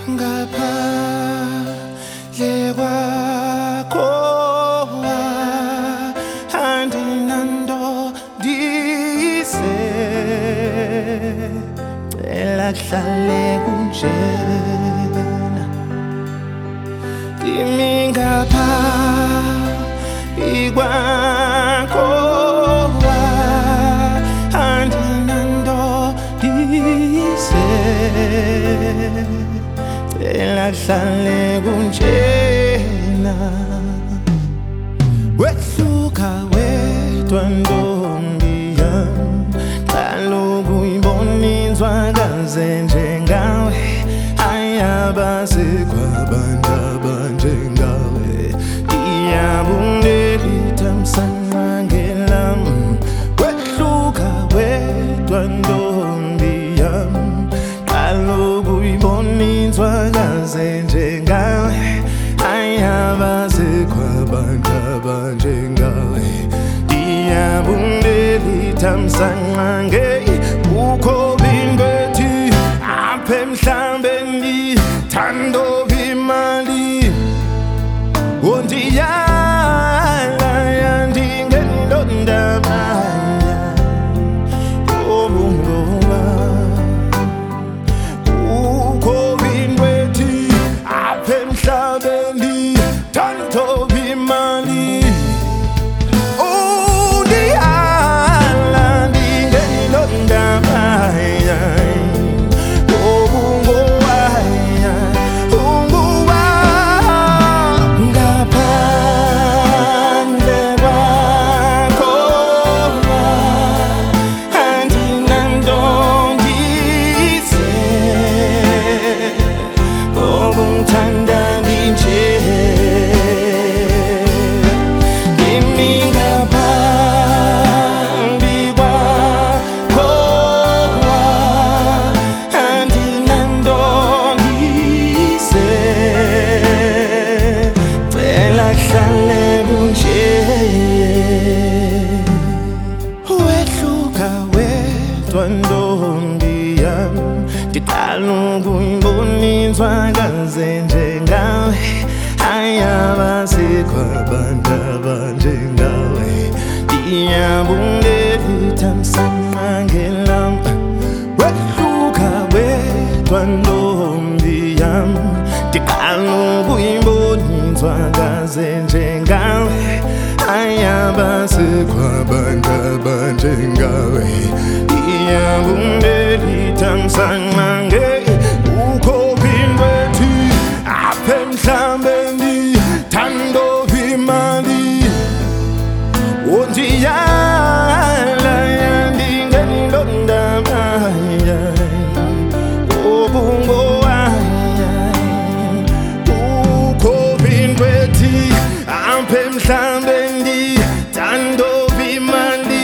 ngaphandle kwakho andinanto ndize cela kuhlale kunjena kimi ngaphambi kwakho andinanto ndize cela kuhlale kunjena wehluka wedwa ntombi yami kaloku uyibona inzwakaze njengawe ayabasekho abantu abanjengawe iyabungelitha msanqangelam wehluka wedwa ntombi yami kaloku uyibona inzwakaze njengawe ayabasekho abantu abanjengawe iyabungelitha msanqange ukho binbethi apha emhlabeni thando imali ondiyala yandingenilondabaya obungoma ukho binbethi apha emhlabeni thando imali ntombi yami ndiqala ukuyibona inzwakaze njengawe ayabasekho abantu abanjengawe iyabungelitha msanqangelam wehluka wedwa ntombi yami ndiqala ukuyibona inzwakaze njengawe ayabasekho abantu abanjengawe iyabungelitha msanqange ukho binbethi apha emhlabeni thando imali ondiyala yandingenilondabaya obungowaya ukho binbethi apha emhlabeni thando imali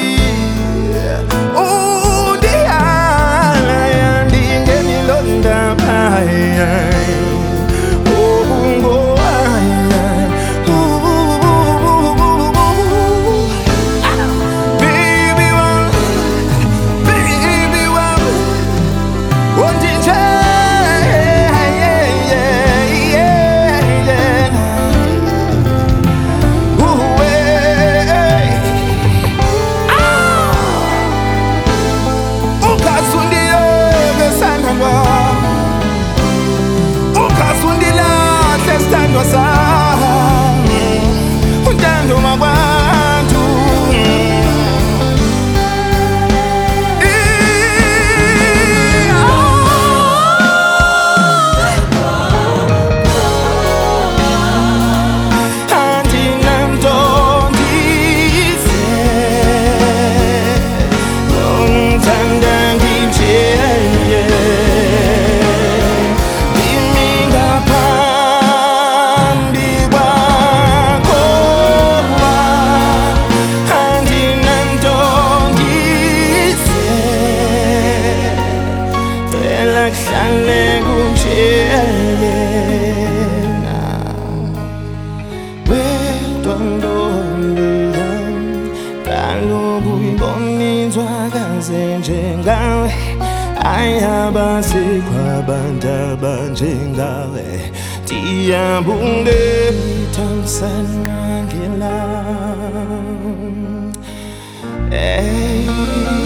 ayabasikwa banjengawe diyabunge tamsanangela. Hey.